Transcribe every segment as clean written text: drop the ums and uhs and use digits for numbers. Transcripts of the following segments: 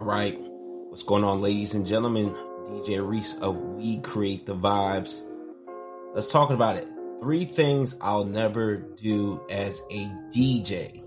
right. What's going on, ladies and gentlemen? DJ Reese of We Create the Vibes. Let's talk about it. 3 things I'll never do as a DJ.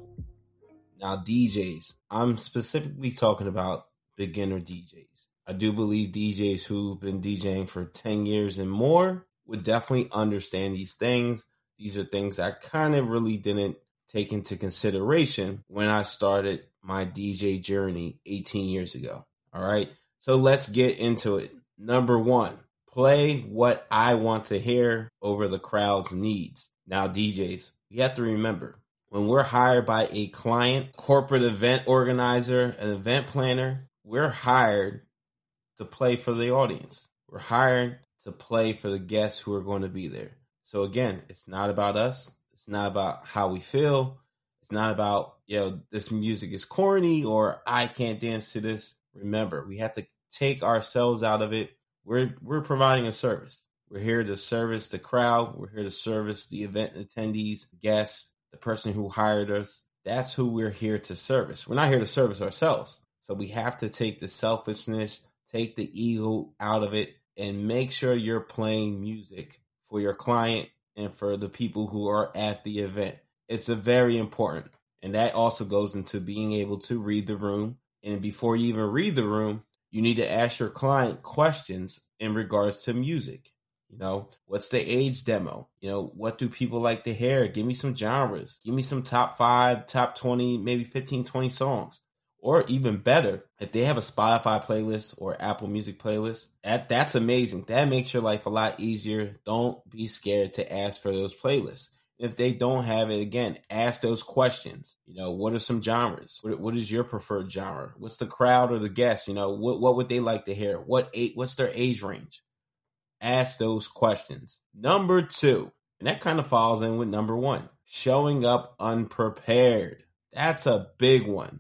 Now, DJs, I'm specifically talking about beginner DJs. I do believe DJs who've been DJing for 10 years and more would definitely understand these things. These are things I kind of really didn't take into consideration when I started my DJ journey 18 years ago. All right. So let's get into it. Number 1, play what I want to hear over the crowd's needs. Now, DJs, you have to remember, when we're hired by a client, corporate event organizer, an event planner, we're hired to play for the audience. We're hired to play for the guests who are going to be there. So again, it's not about us. It's not about how we feel. It's not about, this music is corny or I can't dance to this. Remember, we have to take ourselves out of it. We're providing a service. We're here to service the crowd. We're here to service the event attendees, guests, the person who hired us. That's who we're here to service. We're not here to service ourselves. So we have to take the selfishness, take the ego out of it, and make sure you're playing music for your client and for the people who are at the event. It's a very important. And that also goes into being able to read the room. And before you even read the room, you need to ask your client questions in regards to music. What's the age demo? What do people like to hear? Give me some genres. Give me some top 5, top 20, maybe 15, 20 songs. Or even better, if they have a Spotify playlist or Apple Music playlist, that's amazing. That makes your life a lot easier. Don't be scared to ask for those playlists. If they don't have it, again, ask those questions. What are some genres? What is your preferred genre? What's the crowd or the guests? What would they like to hear? What's their age range? Ask those questions. Number 2, and that kind of falls in with number 1, showing up unprepared. That's a big one.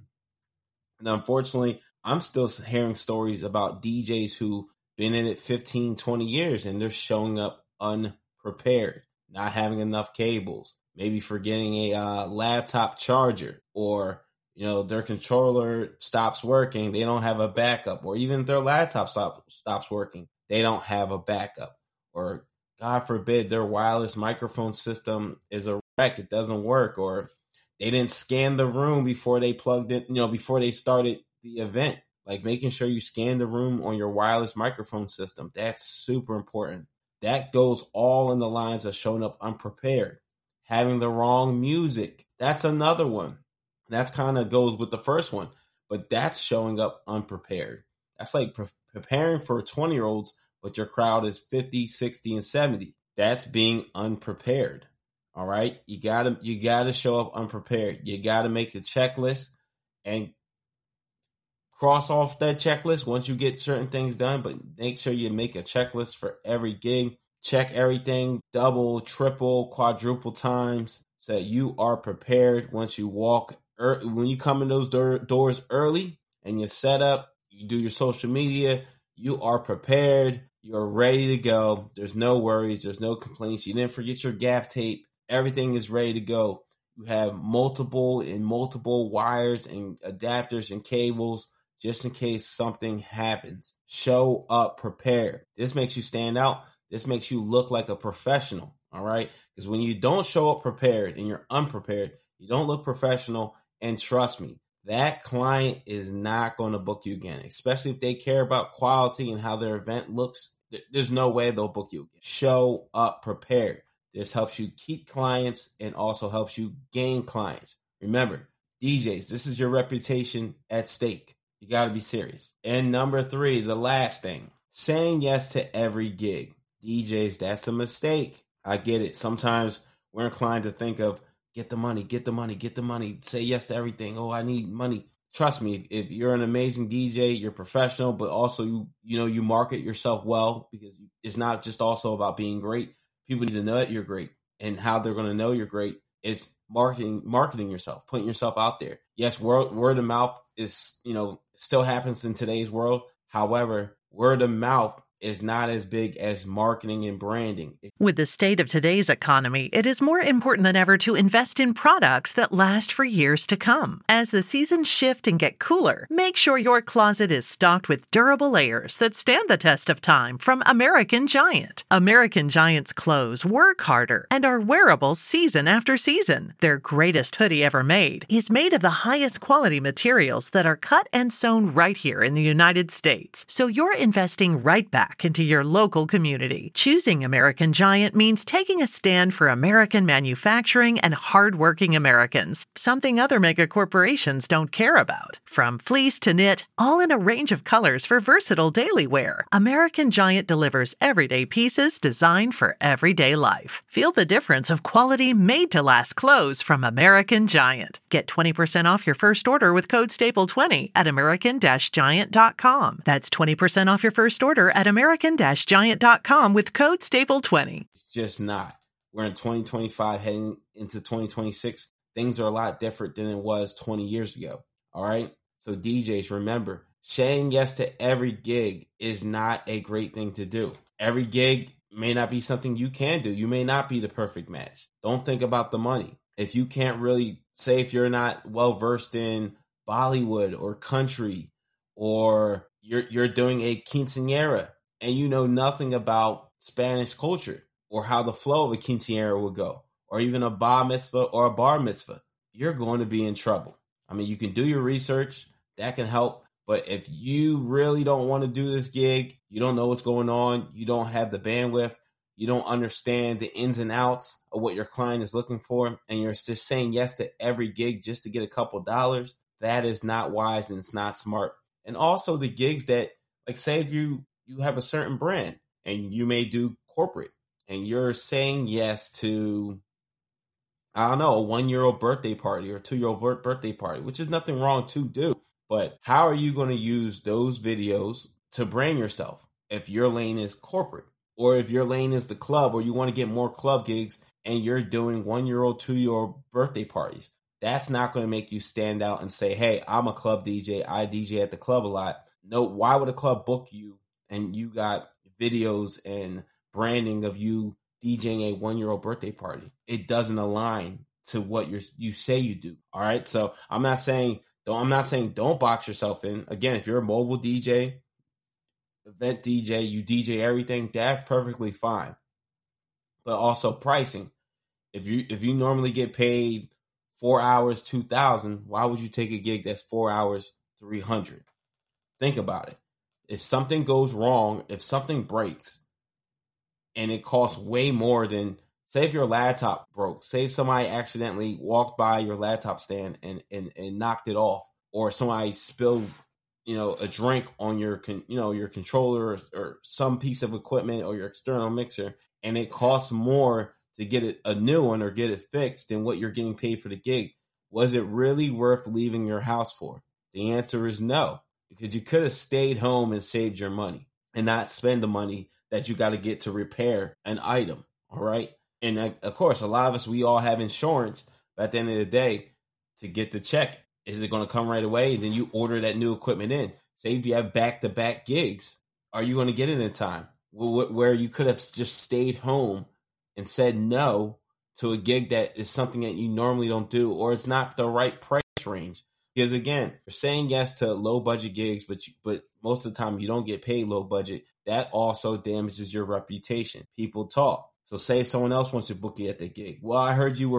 And unfortunately, I'm still hearing stories about DJs who've been in it 15, 20 years and they're showing up unprepared, not having enough cables, maybe forgetting a laptop charger, or, their controller stops working. They don't have a backup, or even if their laptop stops working, they don't have a backup, or God forbid their wireless microphone system is a wreck. It doesn't work, or they didn't scan the room before they plugged it, before they started the event. Like making sure you scan the room on your wireless microphone system. That's super important. That goes all in the lines of showing up unprepared. Having the wrong music. That's another one. That kind of goes with the first one, but that's showing up unprepared. That's like preparing for 20-year-olds, but your crowd is 50, 60, and 70. That's being unprepared. All right. You gotta show up unprepared. You gotta make a checklist and cross off that checklist once you get certain things done, but make sure you make a checklist for every gig. Check everything double, triple, quadruple times so that you are prepared once you walk. When you come in those doors early and you set up, you do your social media, you are prepared. You're ready to go. There's no worries. There's no complaints. You didn't forget your gaff tape. Everything is ready to go. You have multiple wires and adapters and cables just in case something happens. Show up prepared. This makes you stand out. This makes you look like a professional. All right. Because when you don't show up prepared and you're unprepared, you don't look professional. And trust me, that client is not going to book you again, especially if they care about quality and how their event looks. There's no way they'll book you again. Show up prepared. This helps you keep clients and also helps you gain clients. Remember, DJs, this is your reputation at stake. You got to be serious. And number 3, the last thing, saying yes to every gig. DJs, that's a mistake. I get it. Sometimes we're inclined to think of get the money, get the money, get the money. Say yes to everything. Oh, I need money. Trust me, if you're an amazing DJ, you're professional, but also you market yourself well, because it's not just also about being great. People need to know that you're great, and how they're going to know you're great is marketing yourself, putting yourself out there. Yes, word of mouth is, still happens in today's world. However, word of mouth is not as big as marketing and branding. With the state of today's economy, it is more important than ever to invest in products that last for years to come. As the seasons shift and get cooler, make sure your closet is stocked with durable layers that stand the test of time from American Giant. American Giant's clothes work harder and are wearable season after season. Their greatest hoodie ever made is made of the highest quality materials that are cut and sewn right here in the United States. So you're investing right back into your local community. Choosing American Giant means taking a stand for American manufacturing and hardworking Americans, something other mega corporations don't care about. From fleece to knit, all in a range of colors for versatile daily wear, American Giant delivers everyday pieces designed for everyday life. Feel the difference of quality made-to-last clothes from American Giant. Get 20% off your first order with code STAPLE20 at american-giant.com. That's 20% off your first order at american-giant.com with code STAPLE20. It's just not. We're in 2025 heading into 2026. Things are a lot different than it was 20 years ago. All right. So DJs, remember, saying yes to every gig is not a great thing to do. Every gig may not be something you can do. You may not be the perfect match. Don't think about the money. If you can't really say, if you're not well versed in Bollywood or country, or you're doing a quinceañera and you know nothing about Spanish culture or how the flow of a quinceañera would go, or even a bar mitzvah or a bar mitzvah, you're going to be in trouble. I mean, you can do your research. That can help. But if you really don't want to do this gig, you don't know what's going on, you don't have the bandwidth, you don't understand the ins and outs of what your client is looking for, and you're just saying yes to every gig just to get a couple dollars, that is not wise and it's not smart. And also the gigs that, like, say if you have a certain brand and you may do corporate and you're saying yes to, I don't know, a 1-year-old birthday party or a 2-year-old birthday party, which is nothing wrong to do. But how are you going to use those videos to brand yourself if your lane is corporate, or if your lane is the club, or you want to get more club gigs and you're doing 1-year-old, 2-year-old birthday parties? That's not going to make you stand out and say, hey, I'm a club DJ. I DJ at the club a lot. No, why would a club book you and you got videos and branding of you DJing a 1-year-old birthday party? It doesn't align to what you say you do. All right. So I'm not saying don't box yourself in. Again, if you're a mobile DJ, event DJ, you DJ everything, that's perfectly fine. But also pricing. If you normally get paid 4 hours, $2,000, why would you take a gig that's 4 hours, $300? Think about it. If something goes wrong, if something breaks, and it costs way more than, say if your laptop broke, say if somebody accidentally walked by your laptop stand and knocked it off, or somebody spilled, a drink on your controller or some piece of equipment or your external mixer, and it costs more to get it a new one or get it fixed than what you're getting paid for the gig. Was it really worth leaving your house for? The answer is no, because you could have stayed home and saved your money and not spend the money that you got to get to repair an item. All right. And of course, a lot of us, we all have insurance, but at the end of the day, to get the check, is it going to come right away? And then you order that new equipment in. Say if you have back-to-back gigs, are you going to get it in time? Where you could have just stayed home and said no to a gig that is something that you normally don't do, or it's not the right price range. Because again, you're saying yes to low budget gigs, but most of the time you don't get paid low budget. That also damages your reputation. People talk. So say someone else wants to book you at the gig. Well, I heard you were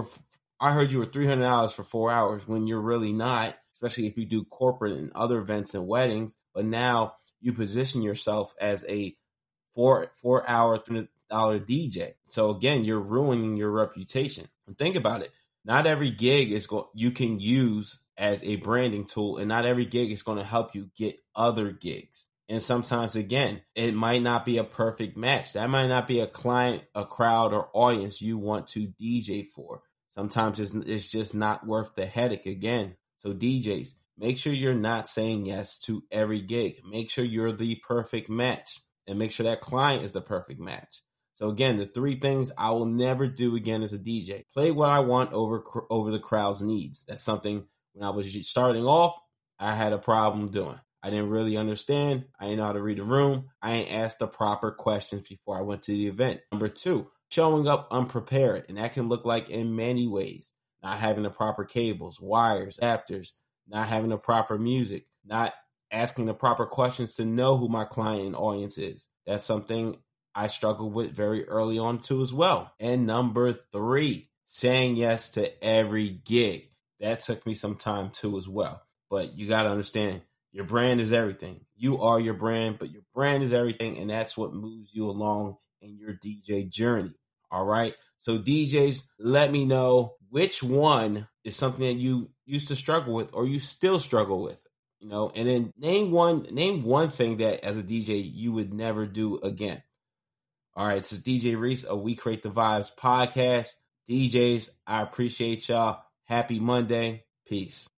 $300 for 4 hours, when you're really not, especially if you do corporate and other events and weddings. But now you position yourself as a 4 hour $300 DJ. So again, you're ruining your reputation. And think about it. Not every gig you can use as a branding tool, and not every gig is going to help you get other gigs. And sometimes, again, it might not be a perfect match. That might not be a client, a crowd, or audience you want to DJ for. Sometimes it's just not worth the headache again. So DJs, make sure you're not saying yes to every gig. Make sure you're the perfect match, and make sure that client is the perfect match. So again, the 3 things I will never do again as a DJ: play what I want over the crowd's needs. That's something when I was starting off, I had a problem doing. I didn't really understand. I didn't know how to read the room. I ain't asked the proper questions before I went to the event. Number 2, showing up unprepared. And that can look like in many ways. Not having the proper cables, wires, adapters, not having the proper music, not asking the proper questions to know who my client and audience is. That's something I struggled with very early on too as well. And number 3, saying yes to every gig. That took me some time too as well. But you got to understand, your brand is everything. You are your brand, but your brand is everything. And that's what moves you along in your DJ journey. All right. So DJs, let me know which one is something that you used to struggle with or you still struggle with, you know, and then name one thing that as a DJ you would never do again. All right. This is DJ Reese of We Create the Vibes podcast. DJs, I appreciate y'all. Happy Monday. Peace.